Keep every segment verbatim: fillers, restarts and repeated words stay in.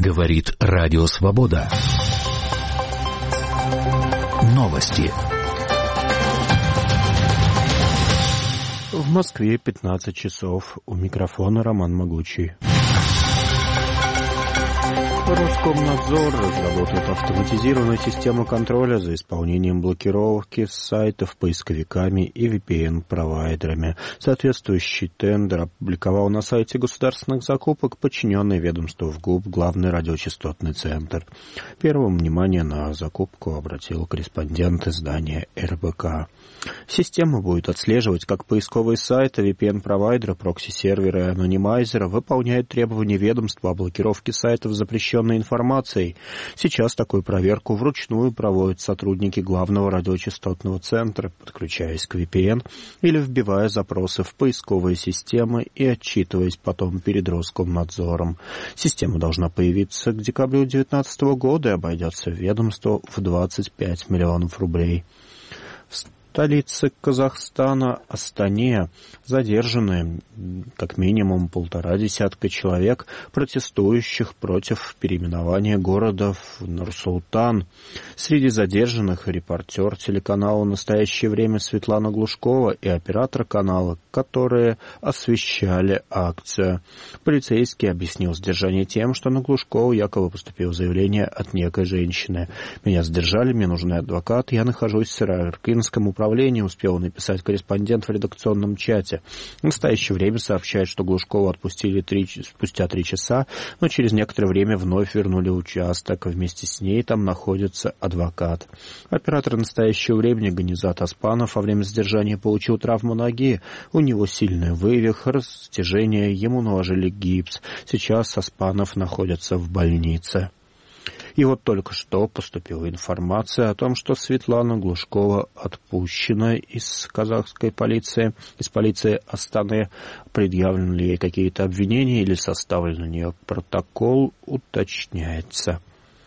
Говорит Радио Свобода. Новости. В Москве пятнадцать часов. У микрофона Роман Могучий. Роскомнадзор разработает автоматизированную систему контроля за исполнением блокировки сайтов поисковиками и ви пи эн-провайдерами. Соответствующий тендер опубликовал на сайте государственных закупок подчиненный ведомству ВГУП Главный радиочастотный центр. Первым внимание на закупку обратил корреспондент издания эр бэ ка. Система будет отслеживать, как поисковые сайты, ви пи эн-провайдеры, прокси-серверы и анонимайзеры выполняют требования ведомства о блокировке сайтов с запрещенной информацией. Сейчас такую проверку вручную проводят сотрудники Главного радиочастотного центра, подключаясь к ви пи эн или вбивая запросы в поисковые системы и отчитываясь потом перед Роскомнадзором. Система должна появиться к декабрю две тысячи девятнадцатого года и обойдется ведомству в двадцать пять миллионов рублей. В столице Казахстана, Астане, задержаны как минимум полтора десятка человек, протестующих против переименования города в Нур-Султан. Среди задержанных репортер телеканала «В настоящее время» Светлана Глушкова и оператор канала, которые освещали акцию. Полицейский объяснил задержание тем, что на Глушкову якобы поступило заявление от некой женщины. «Меня задержали, мне нужен адвокат, я нахожусь в Сыроаркинском управлении», успел написать корреспондент в редакционном чате. В настоящее время сообщает, что Глушкову отпустили три, спустя три часа, но через некоторое время вновь вернули в участок. Вместе с ней там находится адвокат. Оператор настоящего времени Ганизат Аспанов во время задержания получил травму ноги. У него сильный вывих, растяжение, ему наложили гипс. Сейчас Аспанов находится в больнице. И вот только что поступила информация о том, что Светлана Глушкова отпущена из казахской полиции, из полиции Астаны. Предъявлены ли ей какие-то обвинения или составлен на нее протокол, уточняется.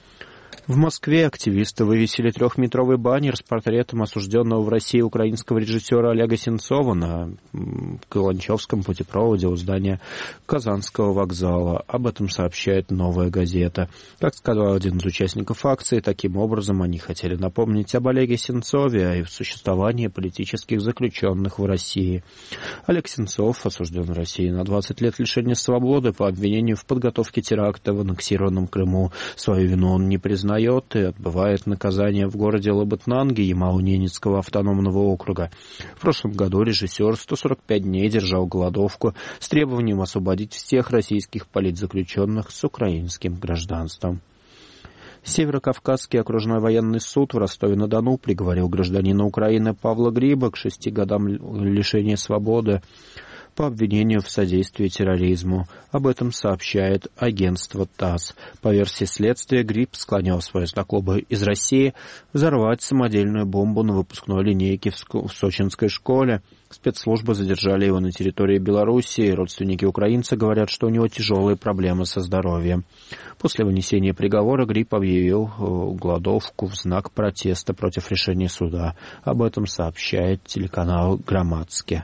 В Москве активисты вывесили трехметровый баннер с портретом осужденного в России украинского режиссера Олега Сенцова на Каланчевском путепроводе у здания Казанского вокзала. Об этом сообщает «Новая газета». Как сказал один из участников акции, таким образом они хотели напомнить об Олеге Сенцове и о существовании политических заключенных в России. Олег Сенцов осужден в России на двадцать лет лишения свободы по обвинению в подготовке теракта в аннексированном Крыму. Свою вину он не признает и отбывает наказание в городе Лабытнанги Ямало-Ненецкого автономного округа. В прошлом году режиссер сто сорок пять дней держал голодовку с требованием освободить всех российских политзаключенных с украинским гражданством. Северокавказский окружной военный суд в Ростове-на-Дону приговорил гражданина Украины Павла Гриба к шести годам лишения свободы по обвинению в содействии терроризму. Об этом сообщает агентство ТАСС. По версии следствия, Гриб склонял свою знакомую из России взорвать самодельную бомбу на выпускной линейке в сочинской школе. Спецслужбы задержали его на территории Белоруссии. Родственники украинца говорят, что у него тяжелые проблемы со здоровьем. После вынесения приговора Гриб объявил голодовку в знак протеста против решения суда. Об этом сообщает телеканал «Громадске».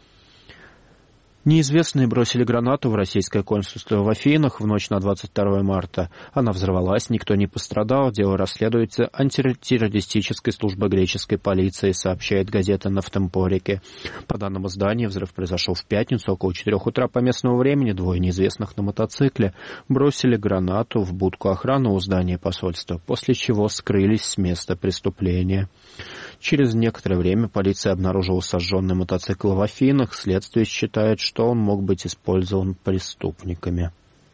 Неизвестные бросили гранату в российское консульство в Афинах в ночь на двадцать второе марта. Она взорвалась, никто не пострадал. Дело расследуется антитеррористической службой греческой полиции, сообщает газета «Нафтемпорике». По данным издания, взрыв произошел в пятницу около четырех утра по местному времени. Двое неизвестных на мотоцикле бросили гранату в будку охраны у здания посольства, после чего скрылись с места преступления. Через некоторое время полиция обнаружила сожженный мотоцикл в Афинах. Следствие считает, что он мог быть использован преступниками.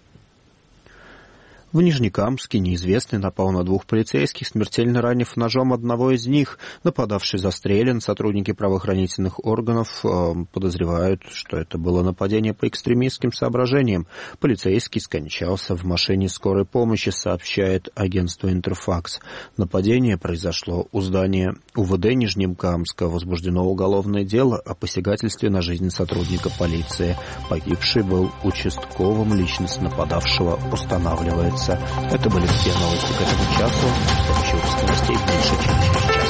В Нижнекамске неизвестный напал на двух полицейских, смертельно ранив ножом одного из них. Нападавший застрелен. Сотрудники правоохранительных органов э, подозревают, что это было нападение по экстремистским соображениям. Полицейский скончался в машине скорой помощи, сообщает агентство «Интерфакс». Нападение произошло у здания у вэ дэ Нижнекамска. Возбуждено уголовное дело о посягательстве на жизнь сотрудника полиции. Погибший был участковым, личность нападавшего устанавливается. Это были все новости к этому часу. Следующий выпуск новостей меньше, чем через час.